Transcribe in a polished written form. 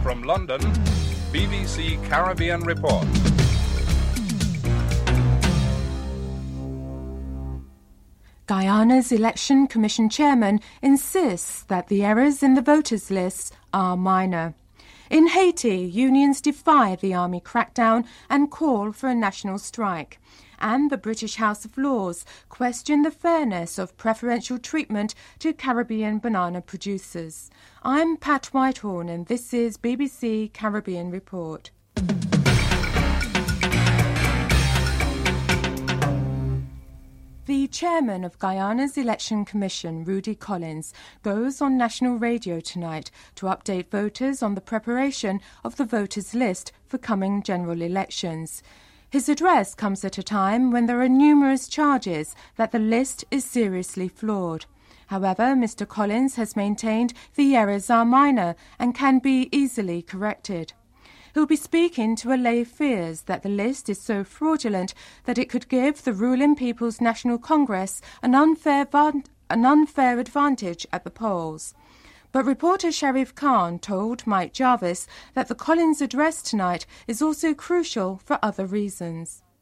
From London, BBC Caribbean Report. Guyana's Election Commission chairman insists that the errors in the voters' lists are minor. In Haiti, unions defy the army crackdown and call for a national strike. And the British House of Lords question the fairness of preferential treatment to Caribbean banana producers. I'm Pat Whitehorn and this is BBC Caribbean Report. The chairman of Guyana's Election Commission, Rudy Collins, goes on national radio tonight to update voters on the preparation of the voters' list for coming general elections. His address comes at a time when there are numerous charges that the list is seriously flawed. However, Mr. Collins has maintained the errors are minor and can be easily corrected. He'll be speaking to allay fears that the list is so fraudulent that it could give the ruling People's National Congress an unfair advantage at the polls. But reporter Sharif Khan told Mike Jarvis that the Collins address tonight is also crucial for other reasons.